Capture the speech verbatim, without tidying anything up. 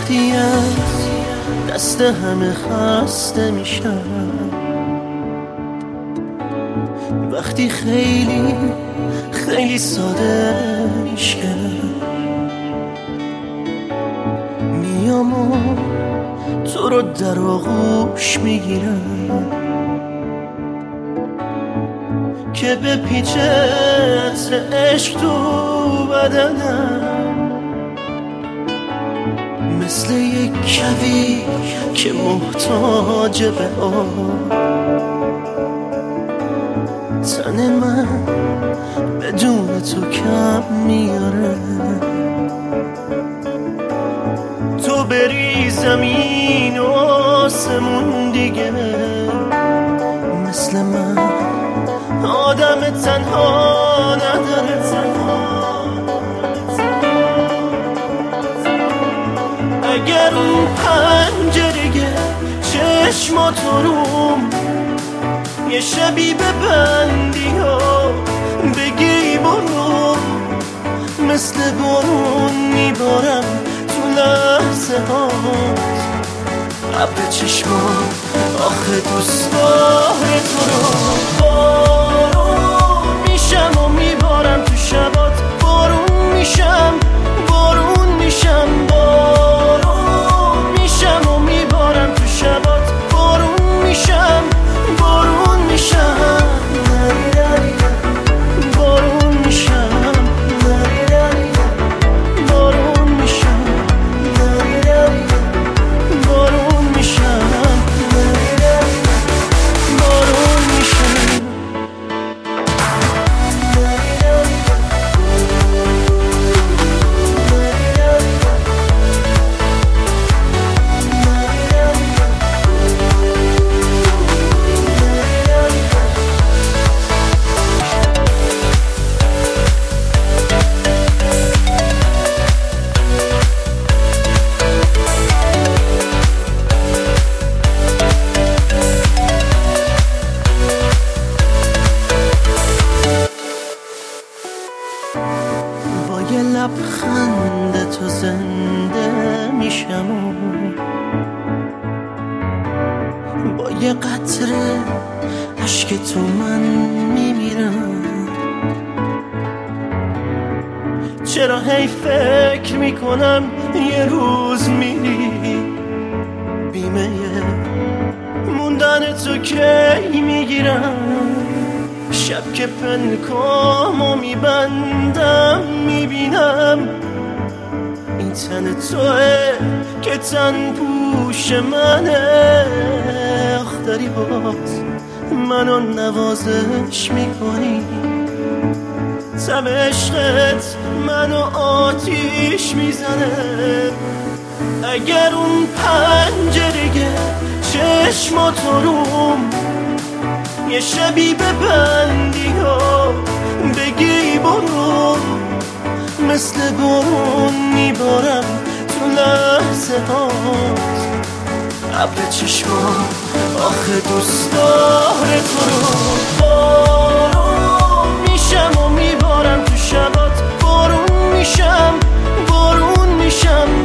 وقتی از دست همه خسته میشم، وقتی خیلی خیلی ساده میشم، میام و تو رو در آغوش میگیرم که به پیچت عشق تو بدنم، مثل یک کویر که محتاج به آب. تن من بدون تو کم میاره، تو بری زمین و آسمون دیگه مثل من آدم تنها نداره. اگر اون پنجره چشماتو روم یه شبی ببندی ها بگی برو، مثل بارون میبارم تو لحظه هات ابر چشمان. آخه دوست داره تو رو بارون میشم و میبارم تو شبات، بارون میشم بارون میشم بارون میشم و میبارم تو شبات، بارون میشم بارون میشم بارون میشم بارون میشم بارون میشم بارون میشم. با یه لبخند تو زنده میشم و با یه قطره عشق تو من میمیرم. چرا هی فکر میکنم یه روز میری، بیمه موندن تو کی میگیرم. شب که پنکامو میبندم میبینم این تن توه که تن پوش منه. آخ داری باز منو نوازش میکنی، تب عشقت منو آتیش میزنه. اگر اون پنجره چشماتو روم یه شبی ببندی ها بگی برو، مثل بارون میبارم تو لحظه هات ابر چشمان. آخه دوست داره تو رو بارون میشم و میبارم تو شبات، بارون میشم بارون میشم